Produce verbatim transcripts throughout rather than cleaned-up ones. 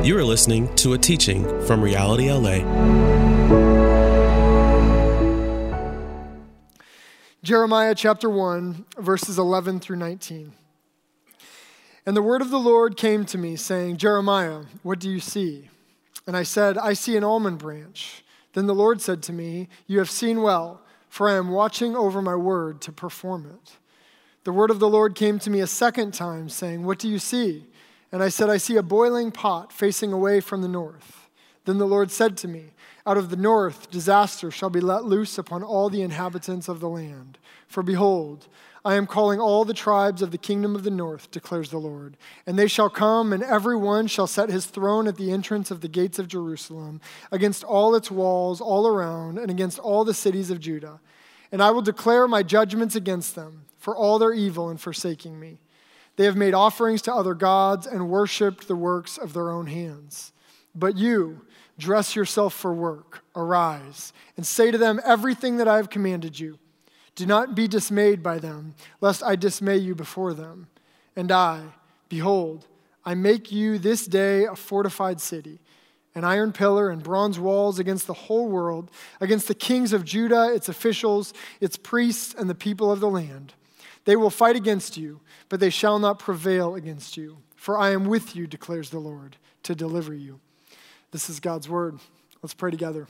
You are listening to a teaching from Reality L A. Jeremiah chapter one, verses eleven through nineteen. And the word of the Lord came to me, saying, Jeremiah, what do you see? And I said, I see an almond branch. Then the Lord said to me, you have seen well, for I am watching over my word to perform it. The word of the Lord came to me a second time, saying, what do you see? And I said, I see a boiling pot facing away from the north. Then the Lord said to me, out of the north disaster shall be let loose upon all the inhabitants of the land. For behold, I am calling all the tribes of the kingdom of the north, declares the Lord. And they shall come, and every one shall set his throne at the entrance of the gates of Jerusalem, against all its walls all around, and against all the cities of Judah. And I will declare my judgments against them, for all their evil in forsaking me. They have made offerings to other gods and worshipped the works of their own hands. But you, dress yourself for work, arise, and say to them everything that I have commanded you. Do not be dismayed by them, lest I dismay you before them. And I, behold, I make you this day a fortified city, an iron pillar and bronze walls against the whole world, against the kings of Judah, its officials, its priests, and the people of the land. They will fight against you, but they shall not prevail against you. For I am with you, declares the Lord, to deliver you. This is God's word. Let's pray together.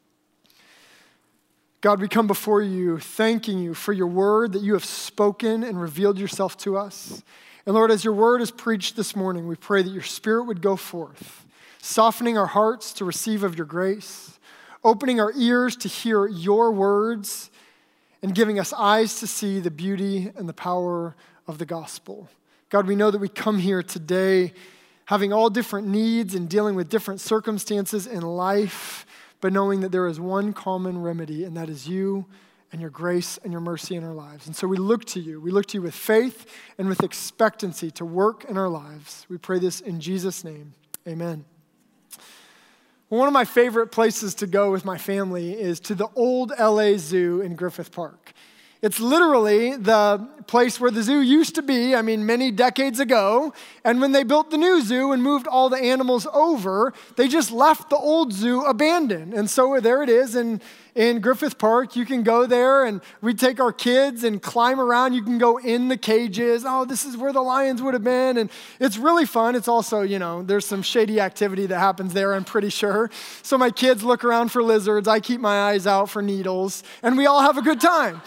God, we come before you thanking you for your word that you have spoken and revealed yourself to us. And Lord, as your word is preached this morning, we pray that your spirit would go forth, softening our hearts to receive of your grace, opening our ears to hear your words, and giving us eyes to see the beauty and the power of the gospel. God, we know that we come here today having all different needs and dealing with different circumstances in life, but knowing that there is one common remedy, and that is you and your grace and your mercy in our lives. And so we look to you. We look to you with faith and with expectancy to work in our lives. We pray this in Jesus' name. Amen. Well, one of my favorite places to go with my family is to the old L A Zoo in Griffith Park. It's literally the place where the zoo used to be, I mean, many decades ago. And when they built the new zoo and moved all the animals over, they just left the old zoo abandoned. And so there it is in, in Griffith Park. You can go there and we take our kids and climb around. You can go in the cages. Oh, this is where the lions would have been. And it's really fun. It's also, you know, there's some shady activity that happens there, I'm pretty sure. So my kids look around for lizards. I keep my eyes out for needles. And we all have a good time.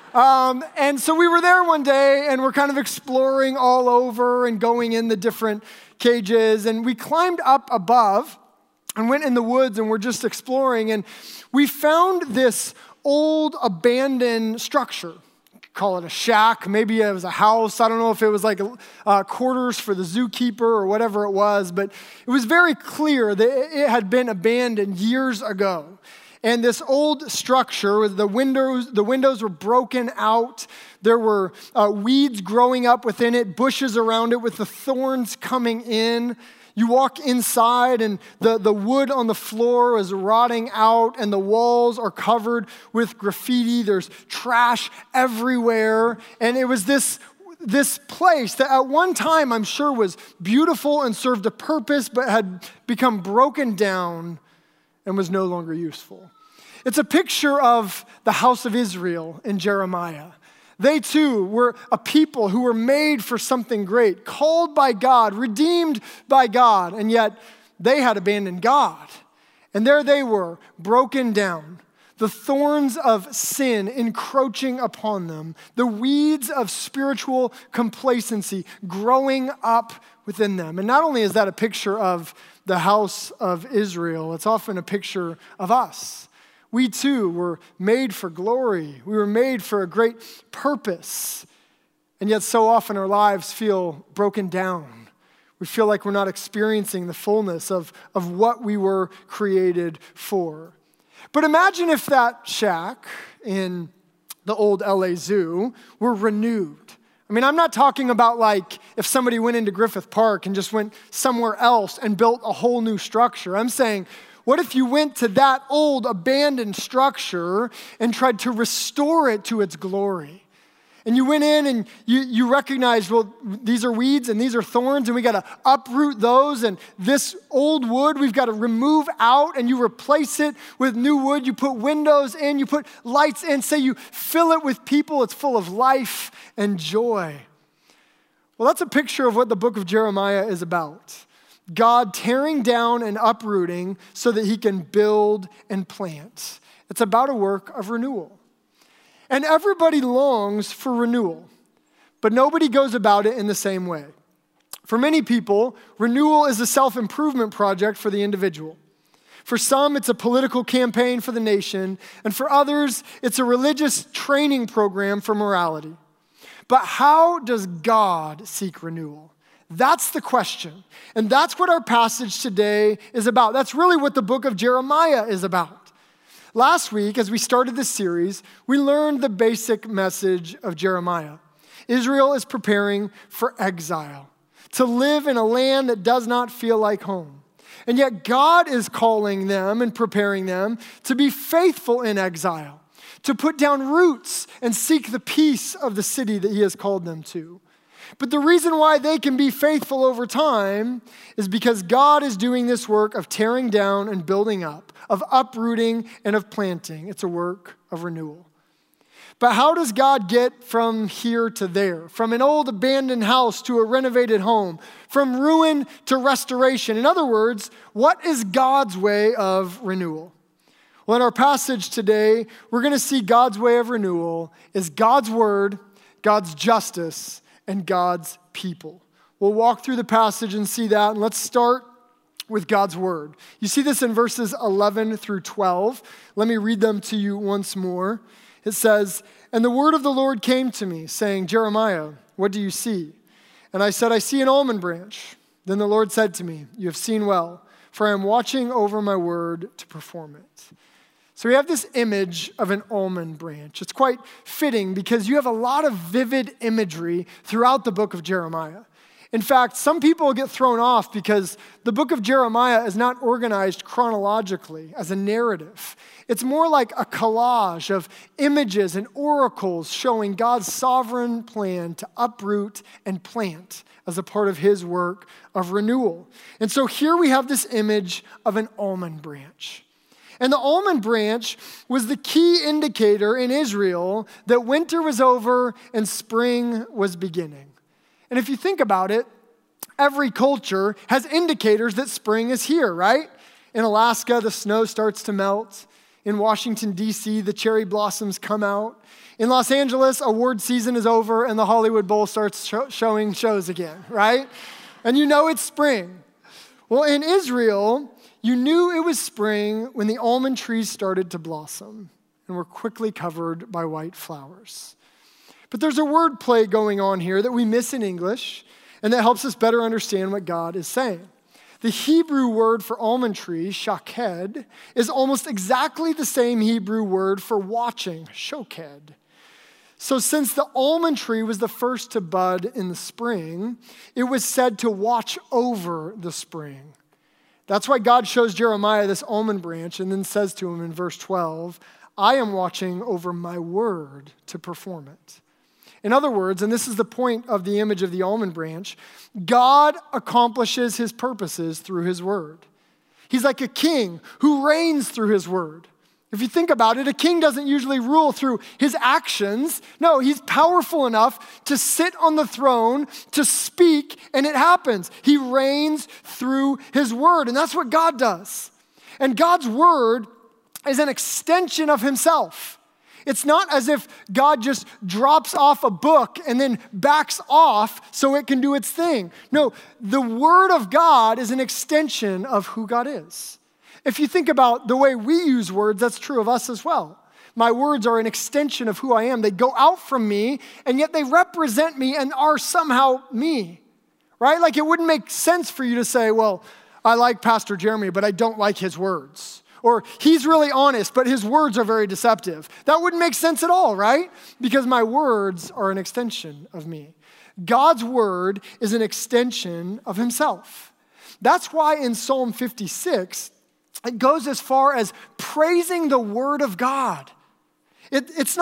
Um, and so we were there one day and we're kind of exploring all over and going in the different cages. And we climbed up above and went in the woods and we're just exploring. And we found this old abandoned structure. Call it a shack. Maybe it was a house. I don't know if it was like uh, quarters for the zookeeper or whatever it was. But it was very clear that it had been abandoned years ago. And this old structure, the windows, the windows were broken out. There were uh, weeds growing up within it, bushes around it with the thorns coming in. You walk inside and the, the wood on the floor is rotting out and the walls are covered with graffiti. There's trash everywhere. And it was this, this place that at one time I'm sure was beautiful and served a purpose, but had become broken down and was no longer useful. It's a picture of the house of Israel in Jeremiah. They too were a people who were made for something great, called by God, redeemed by God, and yet they had abandoned God. And there they were, broken down, the thorns of sin encroaching upon them, the weeds of spiritual complacency growing up within them. And not only is that a picture of the house of Israel, it's often a picture of us. We too were made for glory. We were made for a great purpose. And yet so often our lives feel broken down. We feel like we're not experiencing the fullness of, of what we were created for. But imagine if that shack in the old L A Zoo were renewed. I mean, I'm not talking about like if somebody went into Griffith Park and just went somewhere else and built a whole new structure. I'm saying, what if you went to that old abandoned structure and tried to restore it to its glory? And you went in and you, you recognized, well, these are weeds and these are thorns and we got to uproot those. And this old wood, we've got to remove out and you replace it with new wood. You put windows in, you put lights in, say you fill it with people. It's full of life and joy. Well, that's a picture of what the book of Jeremiah is about. God tearing down and uprooting so that he can build and plant. It's about a work of renewal. And everybody longs for renewal, but nobody goes about it in the same way. For many people, renewal is a self-improvement project for the individual. For some, it's a political campaign for the nation, and for others, it's a religious training program for morality. But how does God seek renewal? That's the question. And that's what our passage today is about. That's really what the book of Jeremiah is about. Last week, as we started this series, we learned the basic message of Jeremiah. Israel is preparing for exile, to live in a land that does not feel like home. And yet God is calling them and preparing them to be faithful in exile, to put down roots and seek the peace of the city that he has called them to. But the reason why they can be faithful over time is because God is doing this work of tearing down and building up, of uprooting and of planting. It's a work of renewal. But how does God get from here to there? From an old abandoned house to a renovated home? From ruin to restoration? In other words, what is God's way of renewal? Well, in our passage today, we're going to see God's way of renewal is God's word, God's justice, and God's people. We'll walk through the passage and see that, and let's start with God's word. You see this in verses eleven through twelve. Let me read them to you once more. It says, "And the word of the Lord came to me, saying, Jeremiah, what do you see? And I said, I see an almond branch. Then the Lord said to me, you have seen well, for I am watching over my word to perform it." So we have this image of an almond branch. It's quite fitting because you have a lot of vivid imagery throughout the book of Jeremiah. In fact, some people get thrown off because the book of Jeremiah is not organized chronologically as a narrative. It's more like a collage of images and oracles showing God's sovereign plan to uproot and plant as a part of his work of renewal. And so here we have this image of an almond branch. And the almond branch was the key indicator in Israel that winter was over and spring was beginning. And if you think about it, every culture has indicators that spring is here, right? In Alaska, the snow starts to melt. In Washington, D C, the cherry blossoms come out. In Los Angeles, award season is over and the Hollywood Bowl starts show- showing shows again, right? And you know it's spring. Well, in Israel, you knew it was spring when the almond trees started to blossom and were quickly covered by white flowers. But there's a word play going on here that we miss in English and that helps us better understand what God is saying. The Hebrew word for almond tree, shaked, is almost exactly the same Hebrew word for watching, shoked. So since the almond tree was the first to bud in the spring, it was said to watch over the spring. That's why God shows Jeremiah this almond branch and then says to him in verse twelve, I am watching over my word to perform it. In other words, and this is the point of the image of the almond branch, God accomplishes his purposes through his word. He's like a king who reigns through his word. If you think about it, a king doesn't usually rule through his actions. No, he's powerful enough to sit on the throne, to speak, and it happens. He reigns through his word, and that's what God does. And God's word is an extension of himself. It's not as if God just drops off a book and then backs off so it can do its thing. No, the word of God is an extension of who God is. If you think about the way we use words, that's true of us as well. My words are an extension of who I am. They go out from me, and yet they represent me and are somehow me, right? Like it wouldn't make sense for you to say, well, I like Pastor Jeremy, but I don't like his words. Or he's really honest, but his words are very deceptive. That wouldn't make sense at all, right? Because my words are an extension of me. God's word is an extension of himself. That's why in Psalm fifty-six, it goes as far as praising the word of God. It, it's not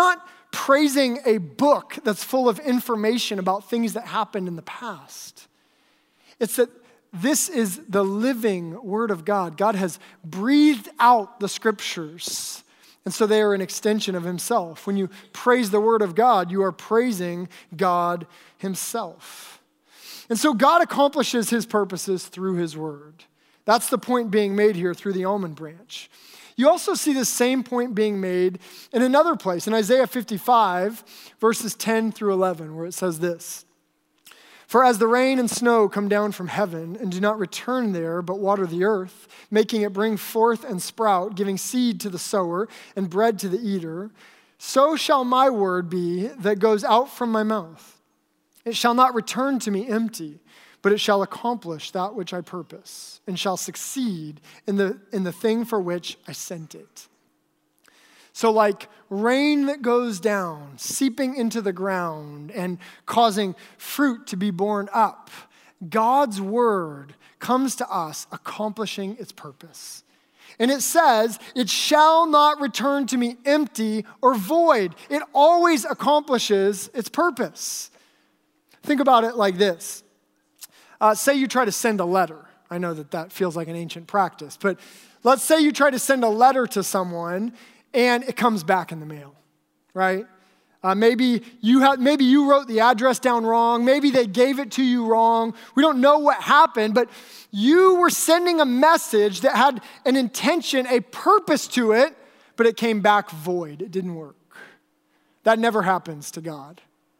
praising a book that's full of information about things that happened in the past. It's that this is the living Word of God. God has breathed out the Scriptures, and so they are an extension of himself. When you praise the Word of God, you are praising God himself. And so God accomplishes his purposes through his Word. That's the point being made here through the almond branch. You also see the same point being made in another place, in Isaiah fifty-five, verses ten through eleven, where it says this: "For as the rain and snow come down from heaven and do not return there, but water the earth, making it bring forth and sprout, giving seed to the sower and bread to the eater, so shall my word be that goes out from my mouth. It shall not return to me empty, but it shall accomplish that which I purpose, and shall succeed in the, in the thing for which I sent it." So like rain that goes down, seeping into the ground and causing fruit to be borne up, God's word comes to us accomplishing its purpose. And it says, it shall not return to me empty or void. It always accomplishes its purpose. Think about it like this. Uh, say you try to send a letter. I know that that feels like an ancient practice, but let's say you try to send a letter to someone and it comes back in the mail, right? Uh, maybe you had, maybe you wrote the address down wrong. Maybe they gave it to you wrong. We don't know what happened, but you were sending a message that had an intention, a purpose to it, but it came back void. It didn't work. That never happens to God.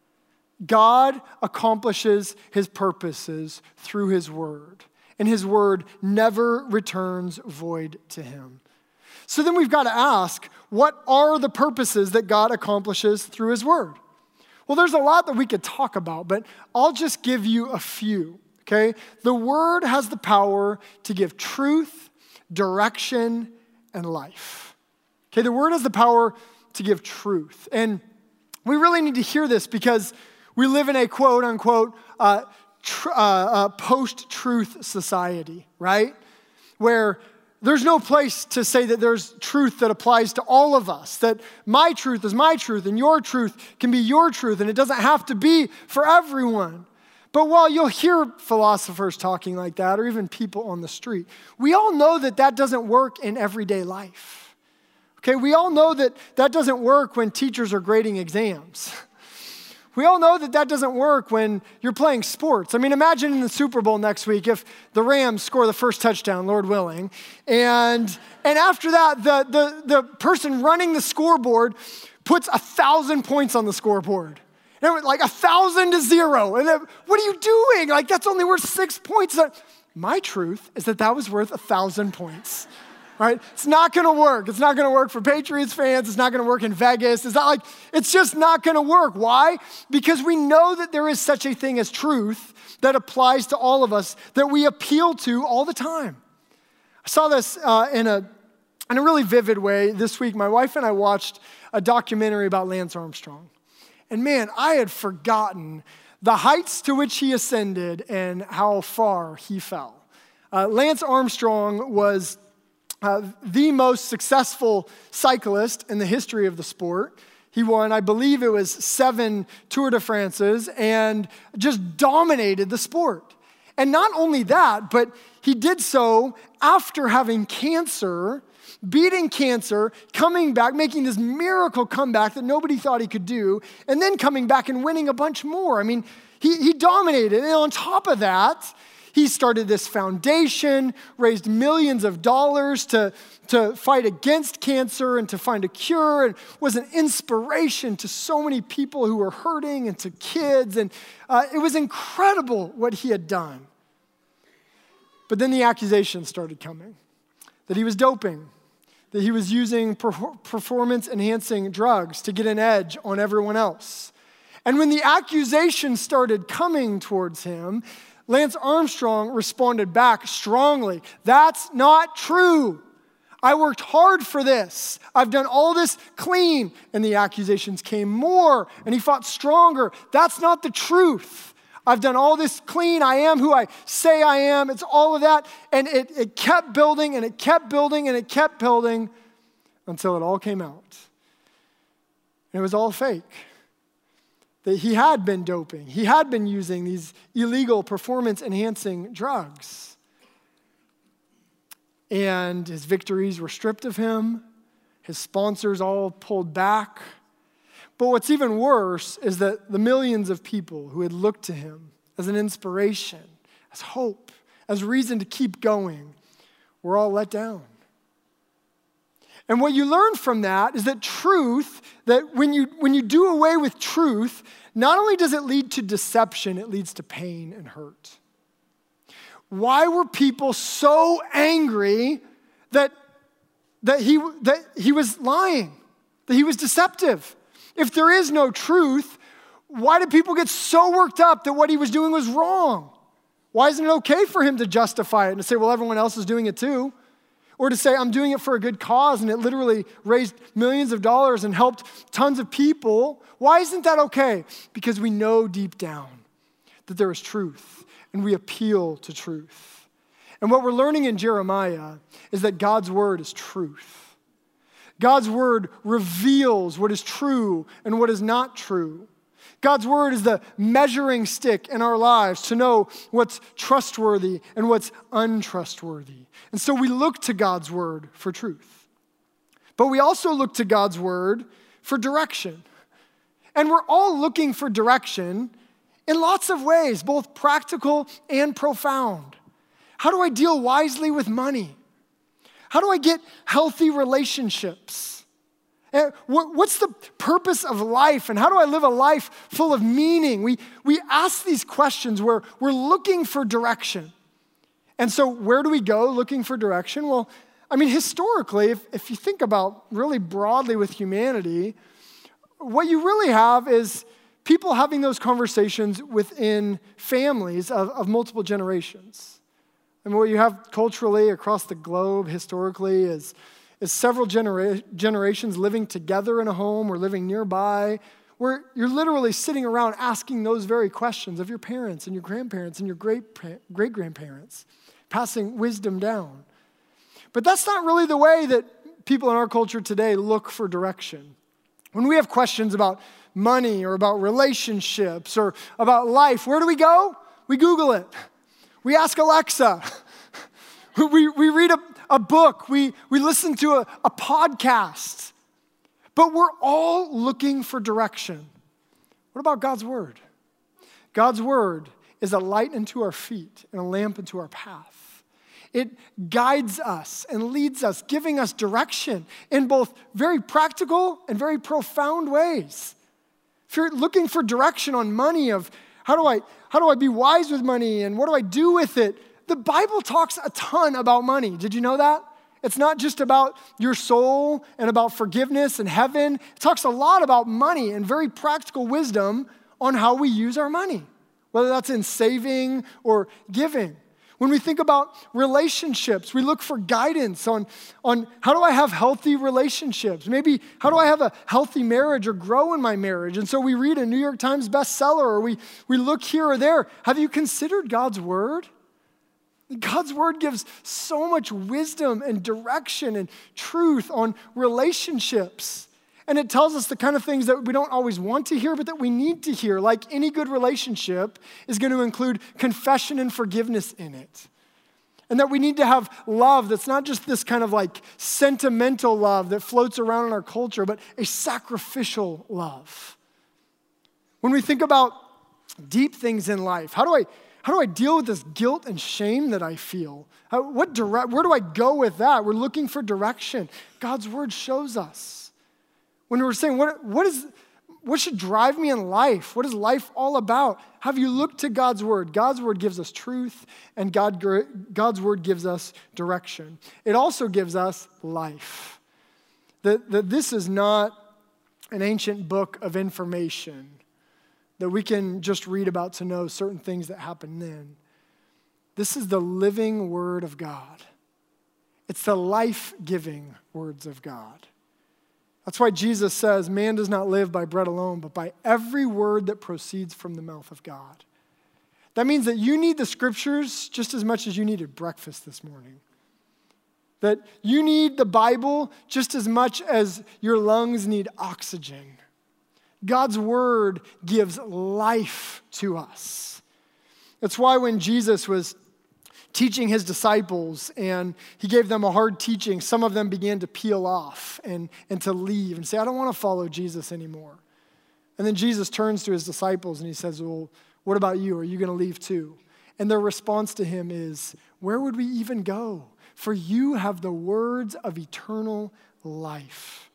God accomplishes his purposes through his word, and his word never returns void to him. So then we've got to ask, what are the purposes that God accomplishes through his word? Well, there's a lot that we could talk about, but I'll just give you a few, okay? The word has the power to give truth, direction, and life. Okay, the word has the power to give truth. And we really need to hear this because we live in a quote unquote uh, tr- uh, uh, post-truth society, right? Where there's no place to say that there's truth that applies to all of us, that my truth is my truth and your truth can be your truth, and it doesn't have to be for everyone. But while you'll hear philosophers talking like that, or even people on the street, we all know that that doesn't work in everyday life. Okay, we all know that that doesn't work when teachers are grading exams. We all know that that doesn't work when you're playing sports. I mean, imagine in the Super Bowl next week if the Rams score the first touchdown, Lord willing, and and after that, the, the, the person running the scoreboard puts a thousand points on the scoreboard. And it was like a thousand to zero. And then, what are you doing? Like, that's only worth six points. My truth is that that was worth a thousand points. Right? It's not going to work. It's not going to work for Patriots fans. It's not going to work in Vegas. It's not like, it's just not going to work. Why? Because we know that there is such a thing as truth that applies to all of us that we appeal to all the time. I saw this uh, in a in a really vivid way this week. My wife and I watched a documentary about Lance Armstrong. And man, I had forgotten the heights to which he ascended and how far he fell. Uh, Lance Armstrong was Uh, the most successful cyclist in the history of the sport. He won, I believe it was seven Tour de France's and just dominated the sport. And not only that, but he did so after having cancer, beating cancer, coming back, making this miracle comeback that nobody thought he could do, and then coming back and winning a bunch more. I mean, he, he dominated. And on top of that, he started this foundation, raised millions of dollars to, to fight against cancer and to find a cure, and was an inspiration to so many people who were hurting and to kids. And uh, it was incredible what he had done. But then the accusations started coming, that he was doping, that he was using per- performance-enhancing drugs to get an edge on everyone else. And when the accusations started coming towards him, Lance Armstrong responded back strongly. That's not true. I worked hard for this. I've done all this clean. And the accusations came more, and he fought stronger. That's not the truth. I've done all this clean. I am who I say I am. It's all of that. And it, it kept building, and it kept building, and it kept building until it all came out. And it was all fake. That he had been doping. He had been using these illegal performance-enhancing drugs. And his victories were stripped of him. His sponsors all pulled back. But what's even worse is that the millions of people who had looked to him as an inspiration, as hope, as reason to keep going, were all let down. And what you learn from that is that truth, that when you when you do away with truth, not only does it lead to deception, it leads to pain and hurt. Why were people so angry that, that, he, that he was lying, that he was deceptive? If there is no truth, why did people get so worked up that what he was doing was wrong? Why isn't it okay for him to justify it and to say, well, everyone else is doing it too? Or to say, I'm doing it for a good cause and it literally raised millions of dollars and helped tons of people. Why isn't that okay? Because we know deep down that there is truth and we appeal to truth. And what we're learning in Jeremiah is that God's word is truth. God's word reveals what is true and what is not true. God's word is the measuring stick in our lives to know what's trustworthy and what's untrustworthy. And so we look to God's word for truth. But we also look to God's word for direction. And we're all looking for direction in lots of ways, both practical and profound. How do I deal wisely with money? How do I get healthy relationships? What's the purpose of life, and how do I live a life full of meaning? We, we ask these questions where we're looking for direction. And so where do we go looking for direction? Well, I mean, historically, if, if you think about really broadly with humanity, what you really have is people having those conversations within families of, of multiple generations. And what you have culturally across the globe historically is is several genera- generations living together in a home or living nearby, where you're literally sitting around asking those very questions of your parents and your grandparents and your great great-grandparents, passing wisdom down. But that's not really the way that people in our culture today look for direction. When we have questions about money or about relationships or about life, where do we go? We Google it. We ask Alexa. we, we read a a book, we, we listen to a, a podcast, but we're all looking for direction. What about God's word? God's word is a light unto our feet and a lamp unto our path. It guides us and leads us, giving us direction in both very practical and very profound ways. If you're looking for direction on money, of how do I, how do I be wise with money and what do I do with it? The Bible talks a ton about money. Did you know that? It's not just about your soul and about forgiveness and heaven. It talks a lot about money and very practical wisdom on how we use our money, whether that's in saving or giving. When we think about relationships, we look for guidance on, on how do I have healthy relationships? Maybe how do I have a healthy marriage or grow in my marriage? And so we read a New York Times bestseller or we, we look here or there. Have you considered God's word? God's word gives so much wisdom and direction and truth on relationships. And it tells us the kind of things that we don't always want to hear, but that we need to hear. Like any good relationship is going to include confession and forgiveness in it. And that we need to have love that's not just this kind of like sentimental love that floats around in our culture, but a sacrificial love. When we think about deep things in life, how do I How do I deal with this guilt and shame that I feel? How, what dire- where do I go with that? We're looking for direction. God's word shows us. When we're saying, what, what, is, what should drive me in life? What is life all about? Have you looked to God's word? God's word gives us truth, and God, God's word gives us direction. It also gives us life. That, that this is not an ancient book of information that we can just read about to know certain things that happened then. This is the living word of God. It's the life-giving words of God. That's why Jesus says, man does not live by bread alone, but by every word that proceeds from the mouth of God. That means that you need the scriptures just as much as you needed breakfast this morning. That you need the Bible just as much as your lungs need oxygen. God's word gives life to us. That's why when Jesus was teaching his disciples and he gave them a hard teaching, some of them began to peel off and, and to leave and say, I don't want to follow Jesus anymore. And then Jesus turns to his disciples and he says, well, what about you? Are you going to leave too? And their response to him is, where would we even go? For you have the words of eternal life.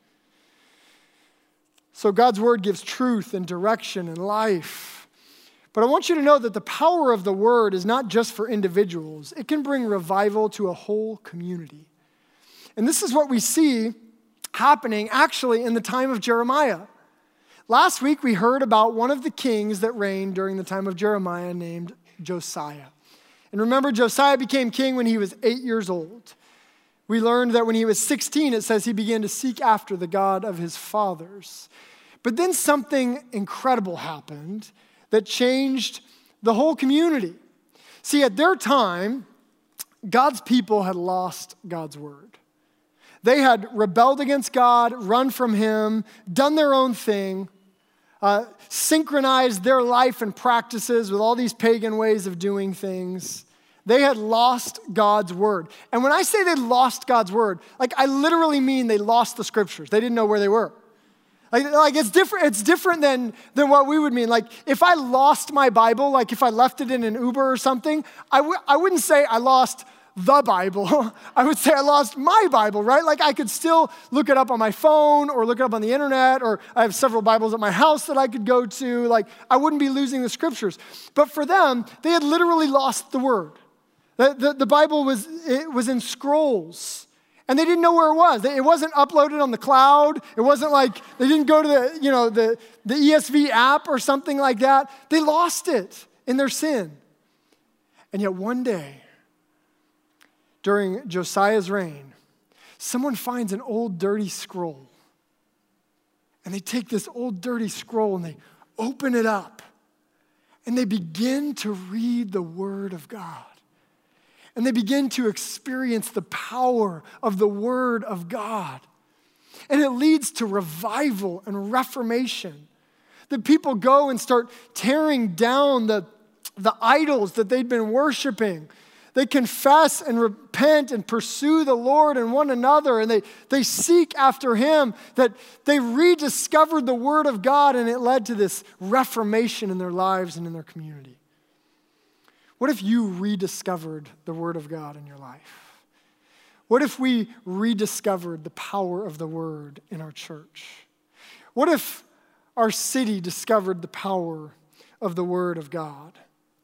So God's word gives truth and direction and life. But I want you to know that the power of the word is not just for individuals. It can bring revival to a whole community. And this is what we see happening actually in the time of Jeremiah. Last week we heard about one of the kings that reigned during the time of Jeremiah named Josiah. And remember, Josiah became king when he was eight years old. We learned that when he was sixteen, it says he began to seek after the God of his fathers. But then something incredible happened that changed the whole community. See, at their time, God's people had lost God's word. They had rebelled against God, run from him, done their own thing, uh, synchronized their life and practices with all these pagan ways of doing things. They had lost God's word. And when I say they lost God's word, like I literally mean they lost the scriptures. They didn't know where they were. Like, like it's different, it's different than, than what we would mean. Like if I lost my Bible, like if I left it in an Uber or something, I w- I wouldn't say I lost the Bible. I would say I lost my Bible, right? Like I could still look it up on my phone or look it up on the internet, or I have several Bibles at my house that I could go to. Like I wouldn't be losing the scriptures. But for them, they had literally lost the word. The, the, the Bible was, it was in scrolls. And they didn't know where it was. It wasn't uploaded on the cloud. It wasn't like they didn't go to the, you know, the, the E S V app or something like that. They lost it in their sin. And yet one day, during Josiah's reign, someone finds an old dirty scroll. And they take this old dirty scroll and they open it up. And they begin to read the word of God. And they begin to experience the power of the word of God. And it leads to revival and reformation. The people go and start tearing down the, the idols that they'd been worshiping. They confess and repent and pursue the Lord and one another. And they, they seek after him. That they rediscovered the word of God, and it led to this reformation in their lives and in their community. What if you rediscovered the word of God in your life? What if we rediscovered the power of the word in our church? What if our city discovered the power of the word of God?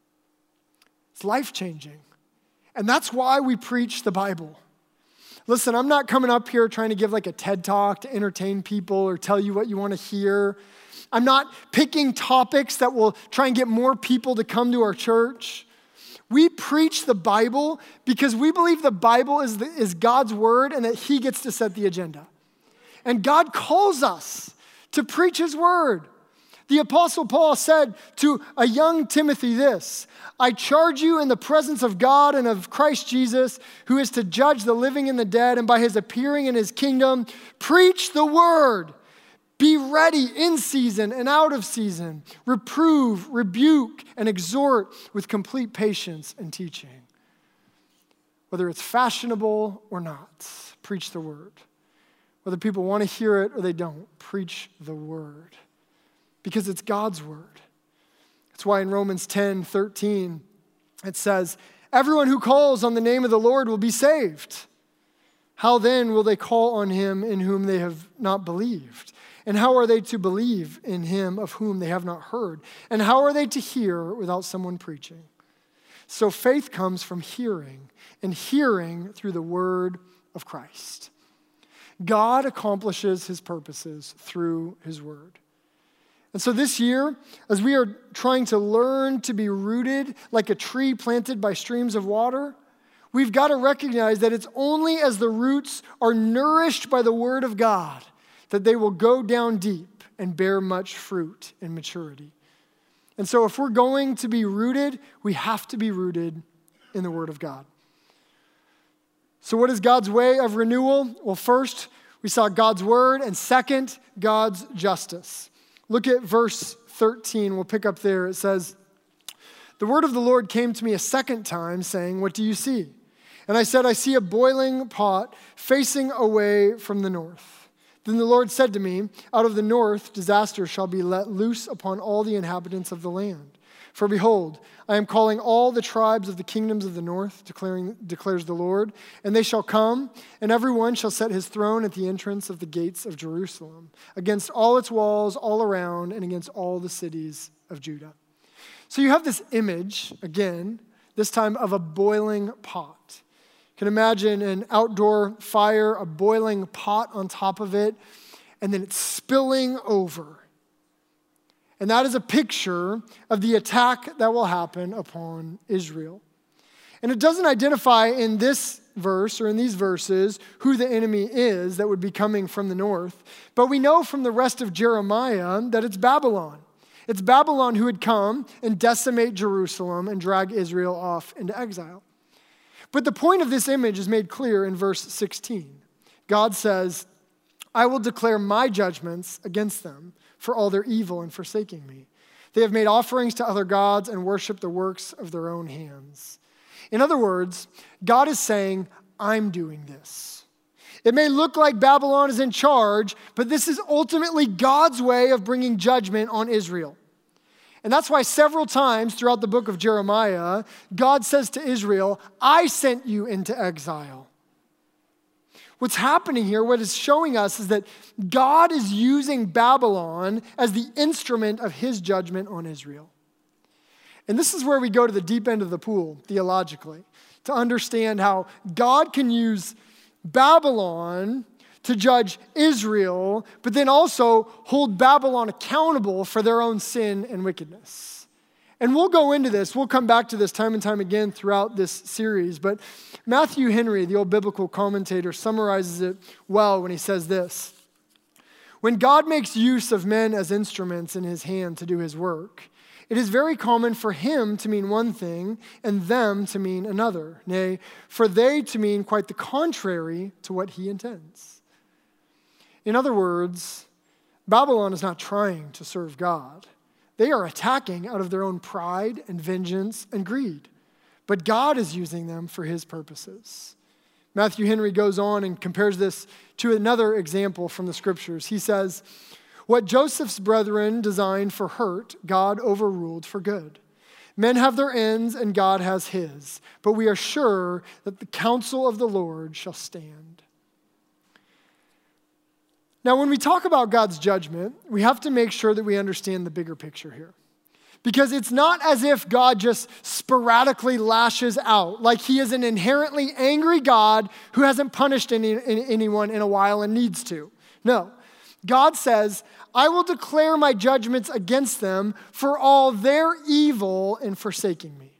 It's life-changing. And that's why we preach the Bible. Listen, I'm not coming up here trying to give like a TED Talk to entertain people or tell you what you want to hear. I'm not picking topics that will try and get more people to come to our church. We preach the Bible because we believe the Bible is, the, is God's word and that he gets to set the agenda. And God calls us to preach his word. The Apostle Paul said to a young Timothy this, I charge you in the presence of God and of Christ Jesus, who is to judge the living and the dead, and by his appearing in his kingdom, preach the word. Be ready in season and out of season. Reprove, rebuke, and exhort with complete patience and teaching. Whether it's fashionable or not, preach the word. Whether people want to hear it or they don't, preach the word. Because it's God's word. That's why in Romans ten thirteen, it says, everyone who calls on the name of the Lord will be saved. How then will they call on him in whom they have not believed? And how are they to believe in him of whom they have not heard? And how are they to hear without someone preaching? So faith comes from hearing, and hearing through the word of Christ. God accomplishes his purposes through his word. And so this year, as we are trying to learn to be rooted like a tree planted by streams of water, we've got to recognize that it's only as the roots are nourished by the word of God that they will go down deep and bear much fruit in maturity. And so if we're going to be rooted, we have to be rooted in the word of God. So what is God's way of renewal? Well, first, we saw God's word, and second, God's justice. Look at verse thirteen. We'll pick up there. It says, "The word of the Lord came to me a second time, saying, 'What do you see?' And I said, 'I see a boiling pot facing away from the north.' Then the Lord said to me, 'Out of the north disaster shall be let loose upon all the inhabitants of the land. For behold, I am calling all the tribes of the kingdoms of the north, declaring, declares the Lord, and they shall come, and every one shall set his throne at the entrance of the gates of Jerusalem, against all its walls all around, and against all the cities of Judah.'" So you have this image, again, this time of a boiling pot. You can imagine an outdoor fire, a boiling pot on top of it, and then it's spilling over. And that is a picture of the attack that will happen upon Israel. And it doesn't identify in this verse or in these verses who the enemy is that would be coming from the north, but we know from the rest of Jeremiah that it's Babylon. It's Babylon who would come and decimate Jerusalem and drag Israel off into exile. But the point of this image is made clear in verse sixteen. God says, "I will declare my judgments against them for all their evil in forsaking me. They have made offerings to other gods and worshiped the works of their own hands." In other words, God is saying, I'm doing this. It may look like Babylon is in charge, but this is ultimately God's way of bringing judgment on Israel. And that's why several times throughout the book of Jeremiah, God says to Israel, I sent you into exile. What's happening here, what it's showing us is that God is using Babylon as the instrument of his judgment on Israel. And this is where we go to the deep end of the pool, theologically, to understand how God can use Babylon to judge Israel, but then also hold Babylon accountable for their own sin and wickedness. And we'll go into this. We'll come back to this time and time again throughout this series. But Matthew Henry, the old biblical commentator, summarizes it well when he says this: "When God makes use of men as instruments in his hand to do his work, it is very common for him to mean one thing and them to mean another. Nay, for they to mean quite the contrary to what he intends." In other words, Babylon is not trying to serve God. They are attacking out of their own pride and vengeance and greed. But God is using them for his purposes. Matthew Henry goes on and compares this to another example from the scriptures. He says, "What Joseph's brethren designed for hurt, God overruled for good. Men have their ends and God has his, but we are sure that the counsel of the Lord shall stand." Now, when we talk about God's judgment, we have to make sure that we understand the bigger picture here. Because it's not as if God just sporadically lashes out, like he is an inherently angry God who hasn't punished any, anyone in a while and needs to. No. God says, I will declare my judgments against them for all their evil in forsaking me.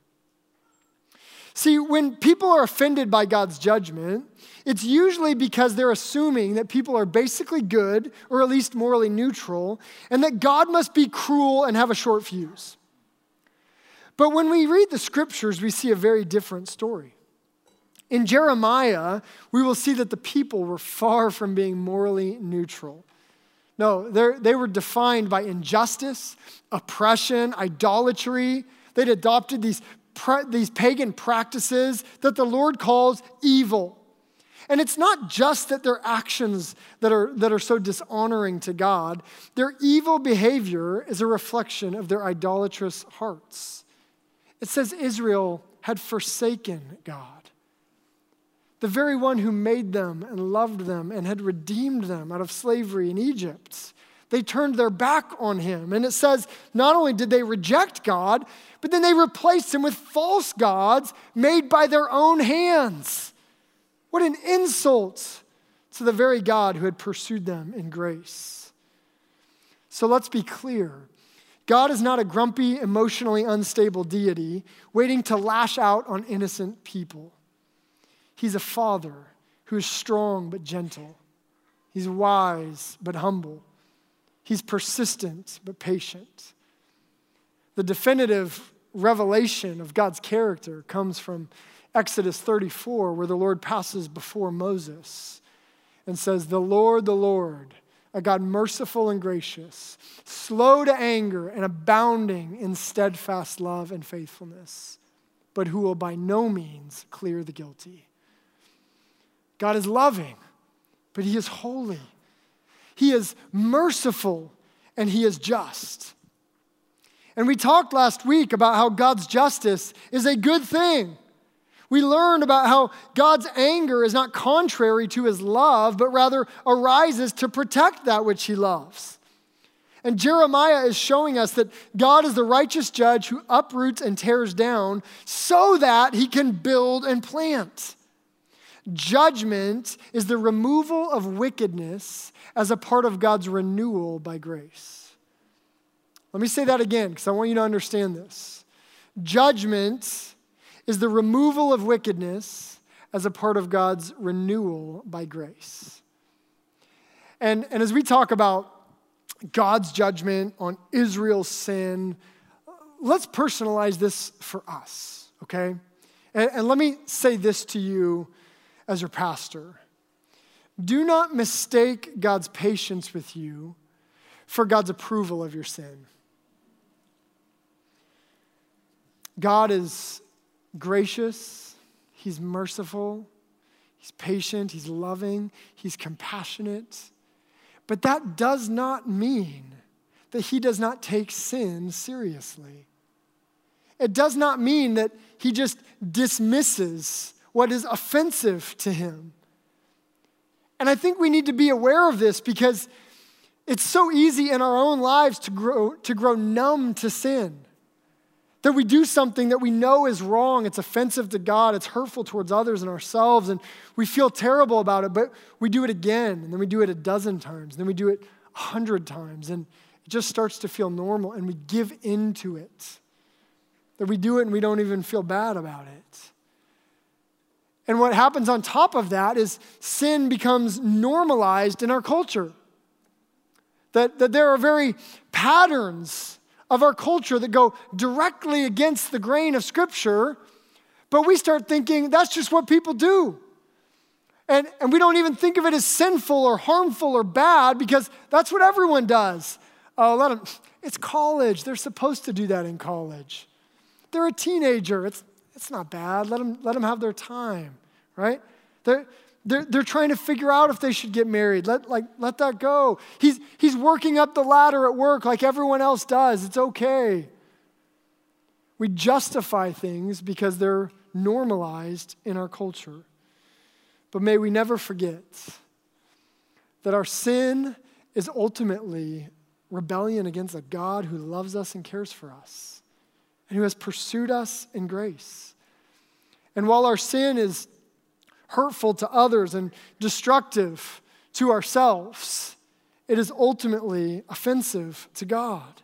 See, when people are offended by God's judgment, it's usually because they're assuming that people are basically good, or at least morally neutral, and that God must be cruel and have a short fuse. But when we read the scriptures, we see a very different story. In Jeremiah, we will see that the people were far from being morally neutral. No, they were defined by injustice, oppression, idolatry. They'd adopted these, these pagan practices that the Lord calls evil. And it's not just that their actions that are, that are so dishonoring to God. Their evil behavior is a reflection of their idolatrous hearts. It says Israel had forsaken God, the very one who made them and loved them and had redeemed them out of slavery in Egypt. They turned their back on him. And it says not only did they reject God, but then they replaced him with false gods made by their own hands. What an insult to the very God who had pursued them in grace. So let's be clear. God is not a grumpy, emotionally unstable deity waiting to lash out on innocent people. He's a father who is strong but gentle. He's wise but humble. He's persistent but patient. The definitive revelation of God's character comes from Exodus thirty-four, where the Lord passes before Moses and says, "The Lord, the Lord, a God merciful and gracious, slow to anger and abounding in steadfast love and faithfulness, but who will by no means clear the guilty. God is loving, but he is holy. He is merciful, and he is just. And we talked last week about how God's justice is a good thing. We learned about how God's anger is not contrary to his love, but rather arises to protect that which he loves. And Jeremiah is showing us that God is the righteous judge who uproots and tears down so that he can build and plant. Judgment is the removal of wickedness as a part of God's renewal by grace. Let me say that again because I want you to understand this. Judgment is the removal of wickedness as a part of God's renewal by grace. And, and as we talk about God's judgment on Israel's sin, let's personalize this for us, okay? And, and let me say this to you as your pastor. Do not mistake God's patience with you for God's approval of your sin. God is gracious, he's merciful, he's patient, he's loving, he's compassionate. But that does not mean that he does not take sin seriously. It does not mean that he just dismisses what is offensive to him. And I think we need to be aware of this because it's so easy in our own lives to grow, to grow numb to sin. That we do something that we know is wrong, it's offensive to God, it's hurtful towards others and ourselves, and we feel terrible about it, but we do it again, and then we do it a dozen times, and then we do it a hundred times, and it just starts to feel normal, and we give into it. That we do it and we don't even feel bad about it. And what happens on top of that is sin becomes normalized in our culture. That, that there are very patterns of our culture that go directly against the grain of Scripture, but we start thinking that's just what people do. And, and we don't even think of it as sinful or harmful or bad because that's what everyone does. Oh, let them, it's college. They're supposed to do that in college. They're a teenager. It's, it's not bad. Let them, let them have their time, right? They're, They're, they're trying to figure out if they should get married. Let, like, let that go. He's, he's working up the ladder at work like everyone else does. It's okay. We justify things because they're normalized in our culture. But may we never forget that our sin is ultimately rebellion against a God who loves us and cares for us and who has pursued us in grace. And while our sin is hurtful to others and destructive to ourselves, it is ultimately offensive to God.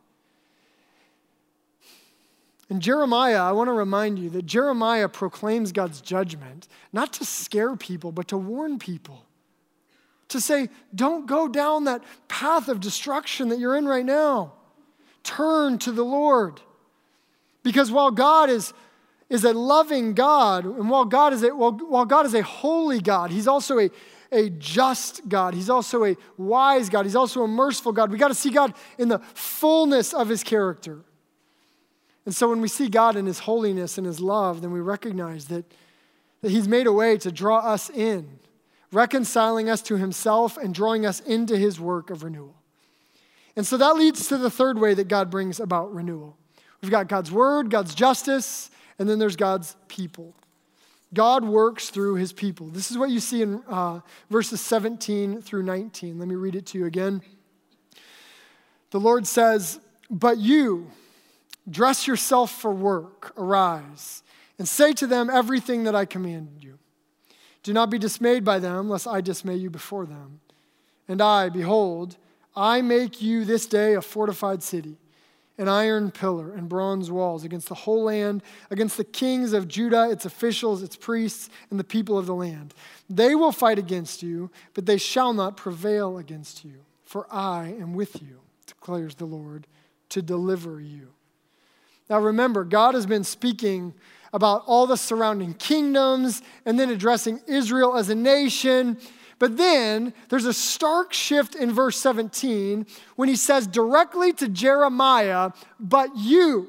In Jeremiah, I want to remind you that Jeremiah proclaims God's judgment, not to scare people, but to warn people. To say, don't go down that path of destruction that you're in right now. Turn to the Lord. Because while God is is a loving God, and while God is a, while, while God is a holy God, he's also a, a just God. He's also a wise God. He's also a merciful God. We got to see God in the fullness of his character. And so when we see God in his holiness and his love, then we recognize that, that he's made a way to draw us in, reconciling us to himself and drawing us into his work of renewal. And so that leads to the third way that God brings about renewal. We've got God's word, God's justice, and then there's God's people. God works through his people. This is what you see in uh, verses seventeen through nineteen. Let me read it to you again. The Lord says, "But you, dress yourself for work, arise, and say to them everything that I commanded you. Do not be dismayed by them, lest I dismay you before them. And I, behold, I make you this day a fortified city, an iron pillar and bronze walls against the whole land, against the kings of Judah, its officials, its priests, and the people of the land. They will fight against you, but they shall not prevail against you. For I am with you, declares the Lord, to deliver you." Now remember, God has been speaking about all the surrounding kingdoms and then addressing Israel as a nation. But then there's a stark shift in verse seventeen when he says directly to Jeremiah, but you.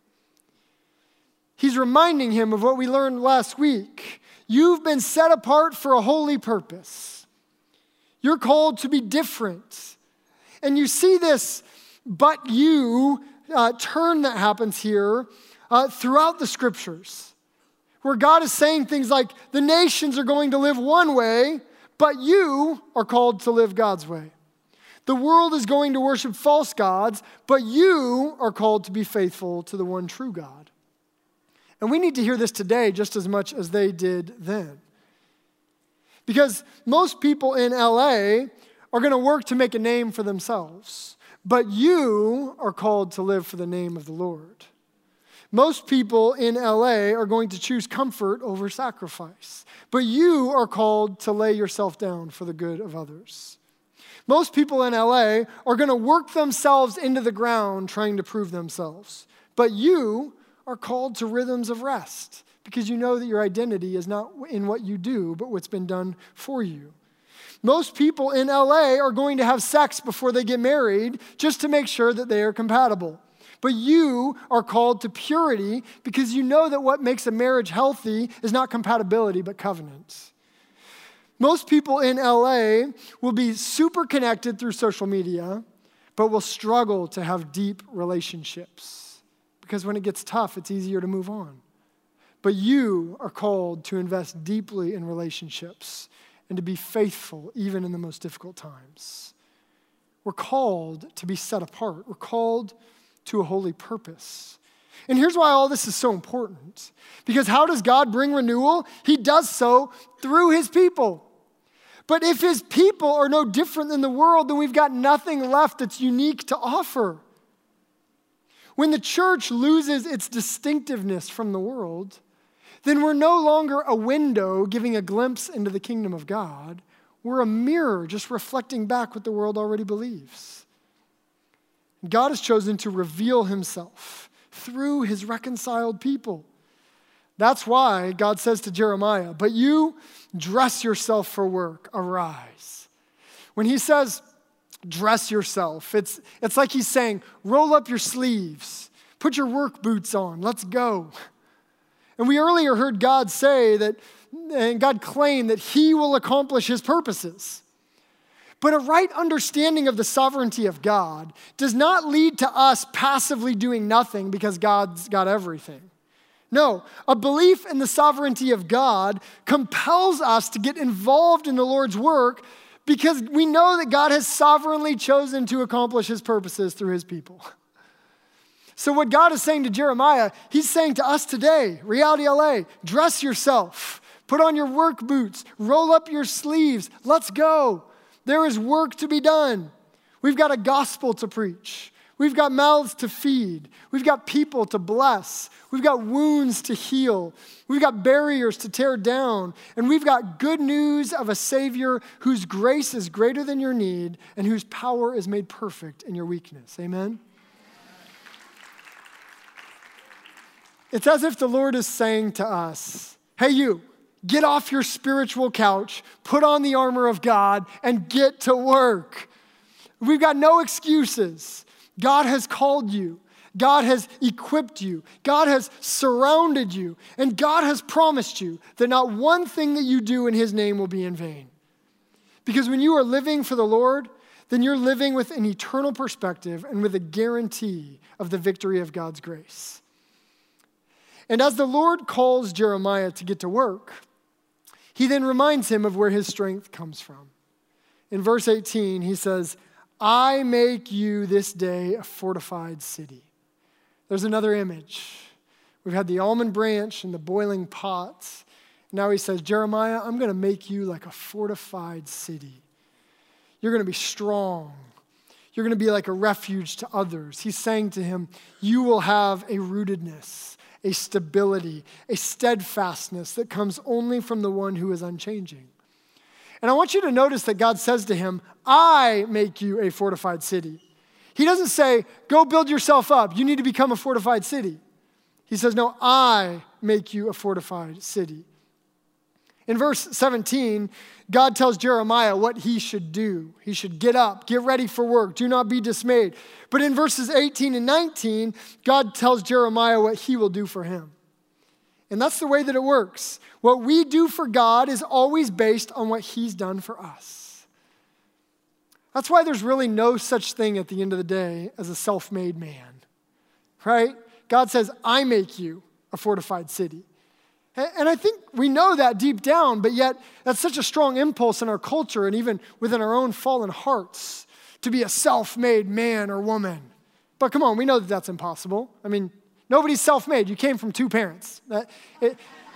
He's reminding him of what we learned last week. You've been set apart for a holy purpose. You're called to be different. And you see this but you uh, turn that happens here uh, throughout the scriptures, where God is saying things like, the nations are going to live one way, but you are called to live God's way. The world is going to worship false gods, but you are called to be faithful to the one true God. And we need to hear this today just as much as they did then. Because most people in L A are going to work to make a name for themselves, but you are called to live for the name of the Lord. Most people in L A are going to choose comfort over sacrifice, but you are called to lay yourself down for the good of others. Most people in L A are going to work themselves into the ground trying to prove themselves, but you are called to rhythms of rest because you know that your identity is not in what you do, but what's been done for you. Most people in L A are going to have sex before they get married just to make sure that they are compatible. But you are called to purity because you know that what makes a marriage healthy is not compatibility, but covenant. Most people in L A will be super connected through social media, but will struggle to have deep relationships because when it gets tough, it's easier to move on. But you are called to invest deeply in relationships and to be faithful even in the most difficult times. We're called to be set apart. We're called to a holy purpose. And here's why all this is so important. Because how does God bring renewal? He does so through his people. But if his people are no different than the world, then we've got nothing left that's unique to offer. When the church loses its distinctiveness from the world, then we're no longer a window giving a glimpse into the kingdom of God. We're a mirror just reflecting back what the world already believes. God has chosen to reveal himself through his reconciled people. That's why God says to Jeremiah, but you dress yourself for work, arise. When he says dress yourself, it's, it's like he's saying, roll up your sleeves, put your work boots on, let's go. And we earlier heard God say that, and God claim that he will accomplish his purposes. But a right understanding of the sovereignty of God does not lead to us passively doing nothing because God's got everything. No, a belief in the sovereignty of God compels us to get involved in the Lord's work because we know that God has sovereignly chosen to accomplish his purposes through his people. So what God is saying to Jeremiah, he's saying to us today, Reality L A, dress yourself, put on your work boots, roll up your sleeves, let's go. There is work to be done. We've got a gospel to preach. We've got mouths to feed. We've got people to bless. We've got wounds to heal. We've got barriers to tear down. And we've got good news of a Savior whose grace is greater than your need and whose power is made perfect in your weakness. Amen? It's as if the Lord is saying to us, hey, you, get off your spiritual couch, put on the armor of God, and get to work. We've got no excuses. God has called you. God has equipped you. God has surrounded you. And God has promised you that not one thing that you do in his name will be in vain. Because when you are living for the Lord, then you're living with an eternal perspective and with a guarantee of the victory of God's grace. And as the Lord calls Jeremiah to get to work, he then reminds him of where his strength comes from. In verse eighteen, he says, I make you this day a fortified city. There's another image. We've had the almond branch and the boiling pots. Now he says, Jeremiah, I'm going to make you like a fortified city. You're going to be strong. You're going to be like a refuge to others. He's saying to him, you will have a rootedness, a stability, a steadfastness that comes only from the one who is unchanging. And I want you to notice that God says to him, I make you a fortified city. He doesn't say, go build yourself up. You need to become a fortified city. He says, no, I make you a fortified city. In verse seventeen, God tells Jeremiah what he should do. He should get up, get ready for work, do not be dismayed. But in verses eighteen and nineteen, God tells Jeremiah what he will do for him. And that's the way that it works. What we do for God is always based on what he's done for us. That's why there's really no such thing at the end of the day as a self-made man, right? God says, I make you a fortified city. And I think we know that deep down, but yet that's such a strong impulse in our culture and even within our own fallen hearts to be a self-made man or woman. But come on, we know that that's impossible. I mean, nobody's self-made. You came from two parents. It,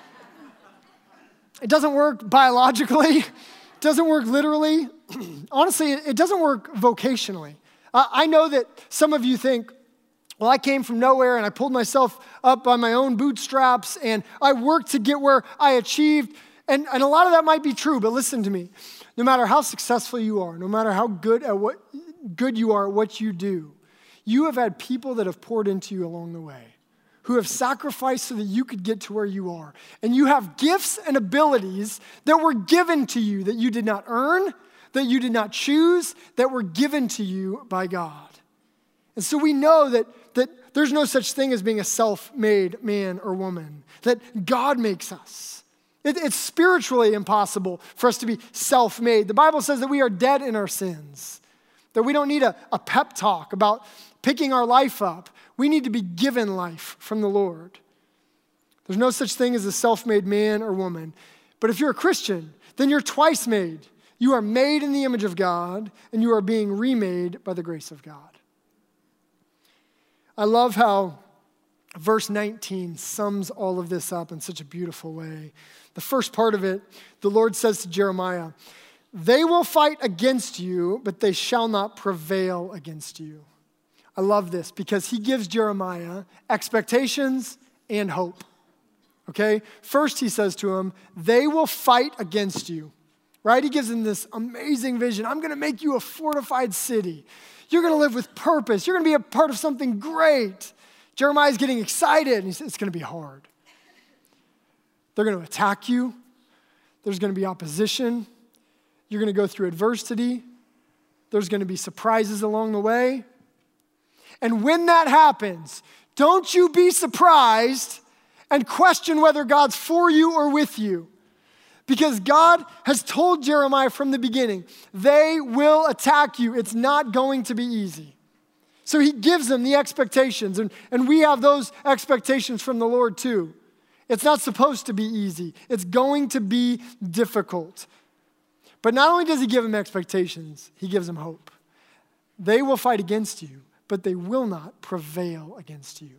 it doesn't work biologically. It doesn't work literally. Honestly, it doesn't work vocationally. I know that some of you think, well, I came from nowhere and I pulled myself up by my own bootstraps and I worked to get where I achieved. And, and a lot of that might be true, but listen to me. No matter how successful you are, no matter how good at what good you are at what you do, you have had people that have poured into you along the way, who have sacrificed so that you could get to where you are. And you have gifts and abilities that were given to you that you did not earn, that you did not choose, that were given to you by God. And so we know that, that there's no such thing as being a self-made man or woman, that God makes us. It, it's spiritually impossible for us to be self-made. The Bible says that we are dead in our sins, that we don't need a, a pep talk about picking our life up. We need to be given life from the Lord. There's no such thing as a self-made man or woman. But if you're a Christian, then you're twice made. You are made in the image of God, and you are being remade by the grace of God. I love how verse nineteen sums all of this up in such a beautiful way. The first part of it, the Lord says to Jeremiah, they will fight against you, but they shall not prevail against you. I love this because he gives Jeremiah expectations and hope. Okay? First, he says to him, they will fight against you. Right? He gives him this amazing vision. I'm going to make you a fortified city. You're going to live with purpose. You're going to be a part of something great. Jeremiah's getting excited, and he says, it's going to be hard. They're going to attack you. There's going to be opposition. You're going to go through adversity. There's going to be surprises along the way. And when that happens, don't you be surprised and question whether God's for you or with you. Because God has told Jeremiah from the beginning, they will attack you. It's not going to be easy. So he gives them the expectations, and, and we have those expectations from the Lord too. It's not supposed to be easy. It's going to be difficult. But not only does he give them expectations, he gives them hope. They will fight against you, but they will not prevail against you.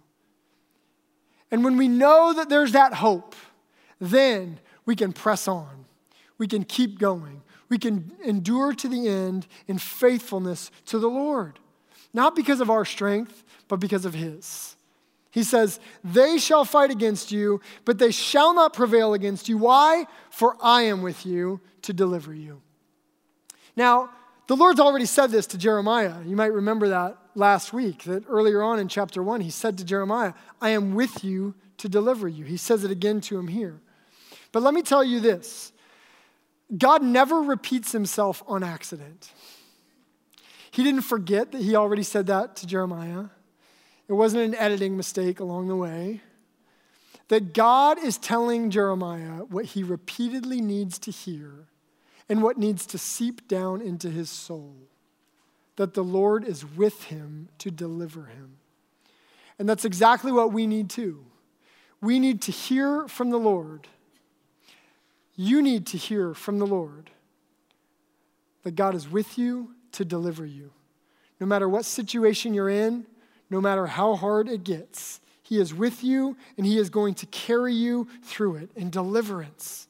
And when we know that there's that hope, then we can press on. We can keep going. We can endure to the end in faithfulness to the Lord. Not because of our strength, but because of his. He says, they shall fight against you, but they shall not prevail against you. Why? For I am with you to deliver you. Now, the Lord's already said this to Jeremiah. You might remember that last week, that earlier on in chapter one, he said to Jeremiah, I am with you to deliver you. He says it again to him here. But let me tell you this, God never repeats himself on accident. He didn't forget that he already said that to Jeremiah. It wasn't an editing mistake along the way. That God is telling Jeremiah what he repeatedly needs to hear and what needs to seep down into his soul. That the Lord is with him to deliver him. And that's exactly what we need too. We need to hear from the Lord. You need to hear from the Lord that God is with you to deliver you. No matter what situation you're in, no matter how hard it gets, he is with you and he is going to carry you through it in deliverance.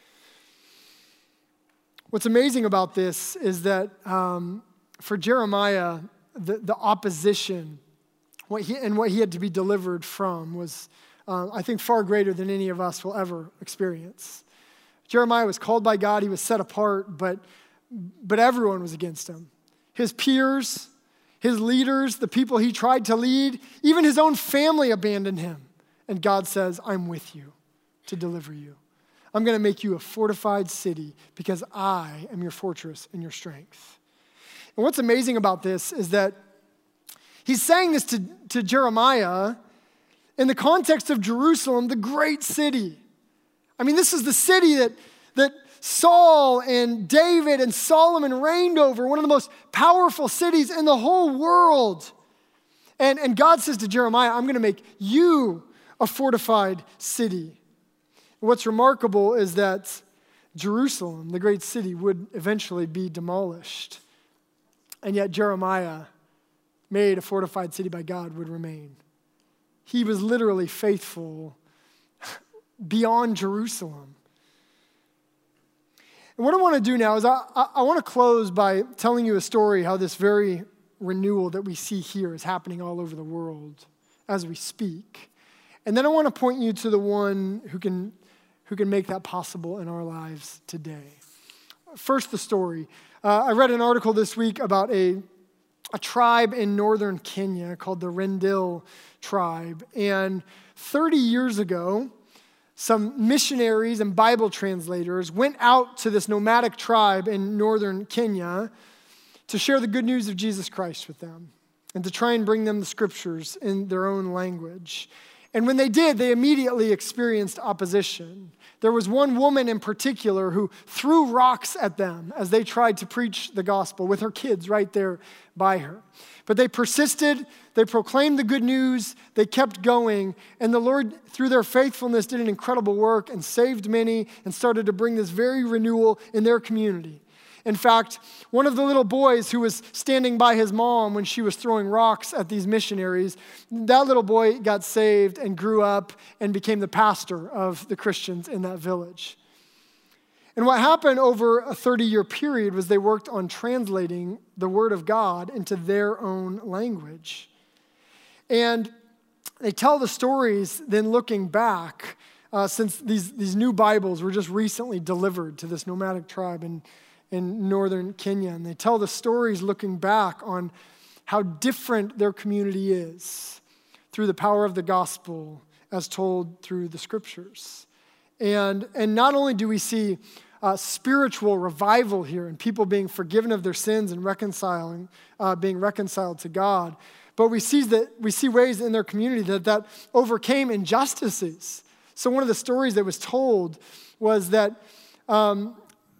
What's amazing about this is that um, for Jeremiah, the, the opposition what he, and what he had to be delivered from was, uh, I think, far greater than any of us will ever experience. Jeremiah was called by God. He was set apart, but, but everyone was against him. His peers, his leaders, the people he tried to lead, even his own family abandoned him. And God says, I'm with you to deliver you. I'm going to make you a fortified city because I am your fortress and your strength. And what's amazing about this is that he's saying this to, to Jeremiah in the context of Jerusalem, the great city. I mean, this is the city that, that Saul and David and Solomon reigned over, one of the most powerful cities in the whole world. And, and God says to Jeremiah, I'm going to make you a fortified city. And what's remarkable is that Jerusalem, the great city, would eventually be demolished. And yet Jeremiah, made a fortified city by God, would remain. He was literally faithful beyond Jerusalem. And what I want to do now is I, I, I want to close by telling you a story how this very renewal that we see here is happening all over the world as we speak. And then I want to point you to the one who can, who can make that possible in our lives today. First, the story. Uh, I read an article this week about a, a tribe in northern Kenya called the Rendille tribe. And thirty years ago, some missionaries and Bible translators went out to this nomadic tribe in northern Kenya to share the good news of Jesus Christ with them and to try and bring them the scriptures in their own language. And when they did, they immediately experienced opposition. There was one woman in particular who threw rocks at them as they tried to preach the gospel with her kids right there by her. But they persisted, they proclaimed the good news, they kept going, and the Lord, through their faithfulness, did an incredible work and saved many and started to bring this very renewal in their community. In fact, one of the little boys who was standing by his mom when she was throwing rocks at these missionaries, that little boy got saved and grew up and became the pastor of the Christians in that village. And what happened over a thirty-year period was they worked on translating the Word of God into their own language. And they tell the stories then looking back, uh, since these, these new Bibles were just recently delivered to this nomadic tribe in in northern Kenya. And they tell the stories looking back on how different their community is through the power of the gospel as told through the scriptures. And, and not only do we see uh, spiritual revival here and people being forgiven of their sins and reconciling, uh, being reconciled to God, but we see that we see ways in their community that that overcame injustices. So one of the stories that was told was that um,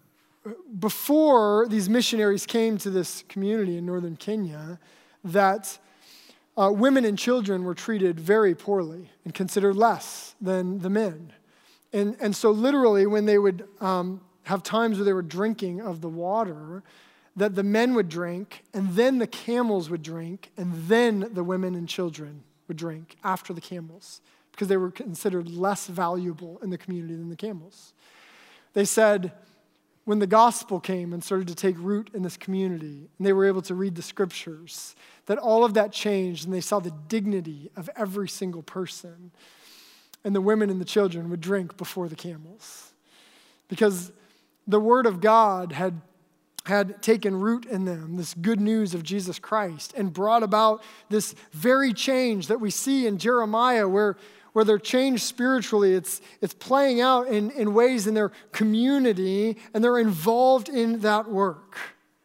before these missionaries came to this community in northern Kenya, that uh, women and children were treated very poorly and considered less than the men. And, and so literally when they would um, have times where they were drinking of the water, that the men would drink, and then the camels would drink, and then the women and children would drink after the camels, because they were considered less valuable in the community than the camels. They said, when the gospel came and started to take root in this community, and they were able to read the scriptures, that all of that changed, and they saw the dignity of every single person. And the women and the children would drink before the camels. Because the word of God had, had taken root in them, this good news of Jesus Christ, and brought about this very change that we see in Jeremiah, where where they're changed spiritually. It's, it's playing out in, in ways in their community, and they're involved in that work.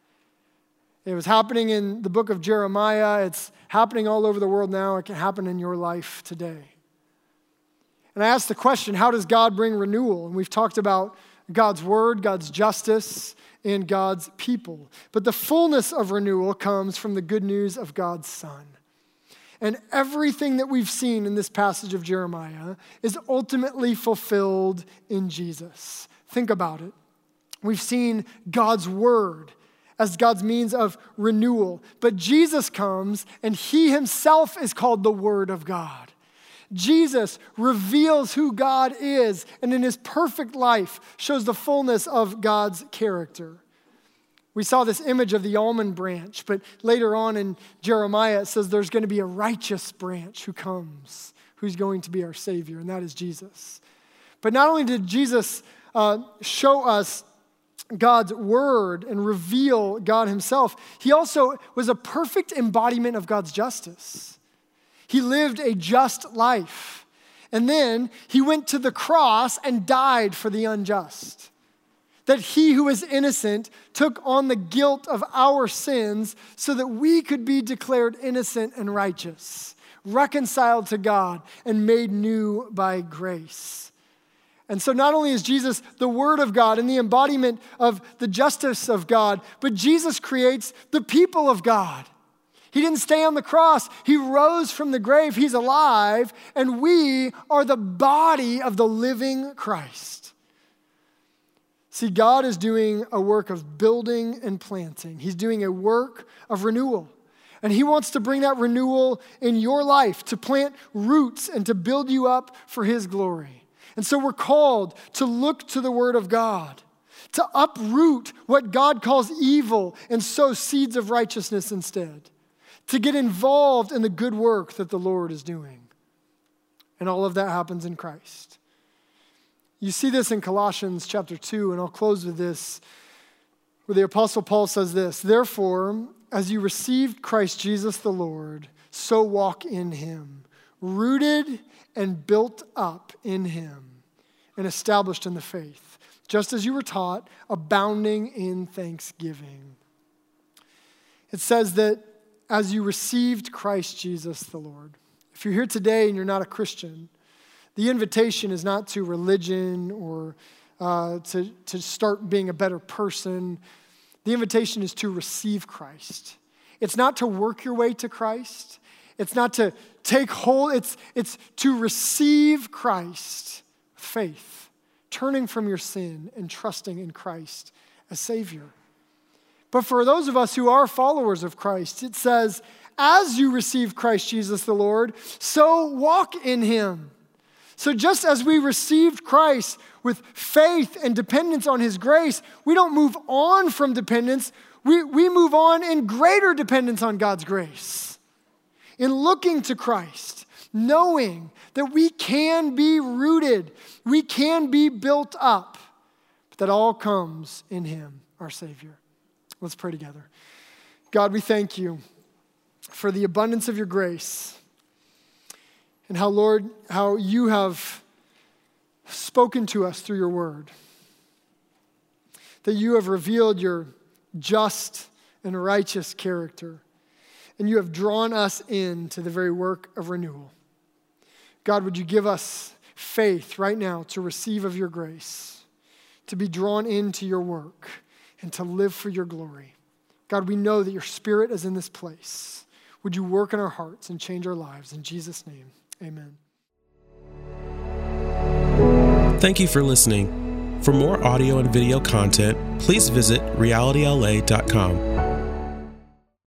It was happening in the book of Jeremiah. It's happening all over the world now. It can happen in your life today. And I asked the question, how does God bring renewal? And we've talked about God's word, God's justice, and God's people. But the fullness of renewal comes from the good news of God's Son. And everything that we've seen in this passage of Jeremiah is ultimately fulfilled in Jesus. Think about it. We've seen God's word as God's means of renewal. But Jesus comes, and he himself is called the Word of God. Jesus reveals who God is, and in his perfect life shows the fullness of God's character. We saw this image of the almond branch, but later on in Jeremiah, it says there's going to be a righteous branch who comes, who's going to be our Savior, and that is Jesus. But not only did Jesus uh, show us God's word and reveal God himself, he also was a perfect embodiment of God's justice. He lived a just life. And then he went to the cross and died for the unjust. That he who is innocent took on the guilt of our sins so that we could be declared innocent and righteous, reconciled to God and made new by grace. And so not only is Jesus the Word of God and the embodiment of the justice of God, but Jesus creates the people of God. He didn't stay on the cross. He rose from the grave. He's alive, and we are the body of the living Christ. See, God is doing a work of building and planting. He's doing a work of renewal. And he wants to bring that renewal in your life, to plant roots and to build you up for his glory. And so we're called to look to the Word of God, to uproot what God calls evil and sow seeds of righteousness instead, to get involved in the good work that the Lord is doing. And all of that happens in Christ. You see this in Colossians chapter two, and I'll close with this, where the Apostle Paul says this, "Therefore, as you received Christ Jesus the Lord, so walk in him, rooted and built up in him, and established in the faith, just as you were taught, abounding in thanksgiving." It says that as you received Christ Jesus the Lord. If you're here today and you're not a Christian, the invitation is not to religion or uh, to, to start being a better person. The invitation is to receive Christ. It's not to work your way to Christ. It's not to take hold. It's, it's to receive Christ with faith, turning from your sin and trusting in Christ as Savior. But for those of us who are followers of Christ, it says, as you receive Christ Jesus the Lord, so walk in him. So just as we received Christ with faith and dependence on his grace, we don't move on from dependence. We, we move on in greater dependence on God's grace. In looking to Christ, knowing that we can be rooted, we can be built up, but that all comes in him, our Savior. Let's pray together. God, we thank you for the abundance of your grace and how, Lord, how you have spoken to us through your word, that you have revealed your just and righteous character, and you have drawn us into the very work of renewal. God, would you give us faith right now to receive of your grace, to be drawn into your work, and to live for your glory. God, we know that your Spirit is in this place. Would you work in our hearts and change our lives? In Jesus' name, amen. Thank you for listening. For more audio and video content, please visit reality L A dot com.